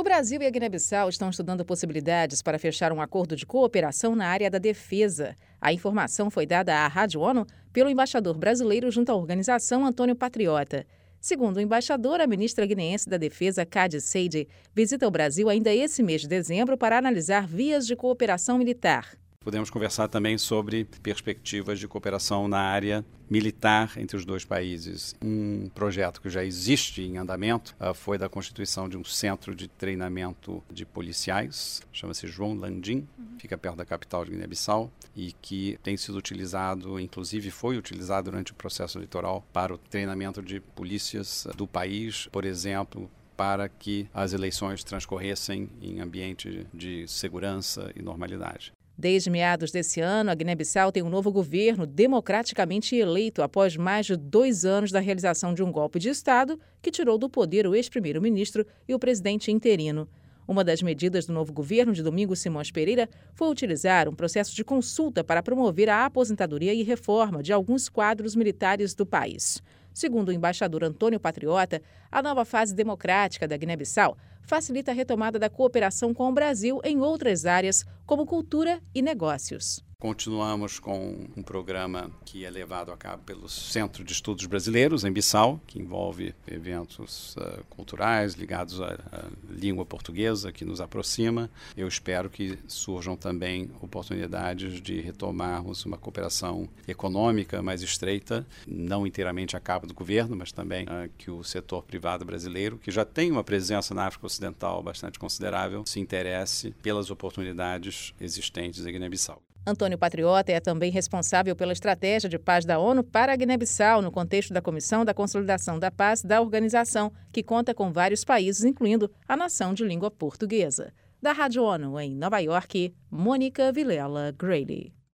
Brasil e a Guiné-Bissau estão estudando possibilidades para fechar um acordo de cooperação na área da defesa. A informação foi dada à Rádio ONU pelo embaixador brasileiro junto à organização, Antônio Patriota. Segundo o embaixador, a ministra guineense da Defesa, Kadi Said, visita o Brasil ainda esse mês de dezembro para analisar vias de cooperação militar. Podemos conversar também sobre perspectivas de cooperação na área militar entre os dois países. Um projeto que já existe em andamento foi da constituição de um centro de treinamento de policiais, chama-se João Landim, fica perto da capital de Guiné-Bissau, e que tem sido utilizado, inclusive foi utilizado durante o processo eleitoral para o treinamento de polícias do país, por exemplo, para que as eleições transcorressem em ambiente de segurança e normalidade. Desde meados desse ano, a Guiné-Bissau tem um novo governo democraticamente eleito após mais de 2 anos da realização de um golpe de Estado que tirou do poder o ex-primeiro-ministro e o presidente interino. Uma das medidas do novo governo de Domingos Simões Pereira foi utilizar um processo de consulta para promover a aposentadoria e reforma de alguns quadros militares do país. Segundo o embaixador Antônio Patriota, a nova fase democrática da Guiné-Bissau facilita a retomada da cooperação com o Brasil em outras áreas, como cultura e negócios. Continuamos com um programa que é levado a cabo pelo Centro de Estudos Brasileiros, em Bissau, que envolve eventos culturais ligados à língua portuguesa, que nos aproxima. Eu espero que surjam também oportunidades de retomarmos uma cooperação econômica mais estreita, não inteiramente a cabo do governo, mas também que o setor privado brasileiro, que já tem uma presença na África Ocidental bastante considerável, se interesse pelas oportunidades existentes em Guiné-Bissau. Antônio Patriota é também responsável pela estratégia de paz da ONU para a Guiné-Bissau no contexto da Comissão da Consolidação da Paz da organização, que conta com vários países, incluindo a nação de língua portuguesa. Da Rádio ONU, em Nova York, Mônica Vilela Grady.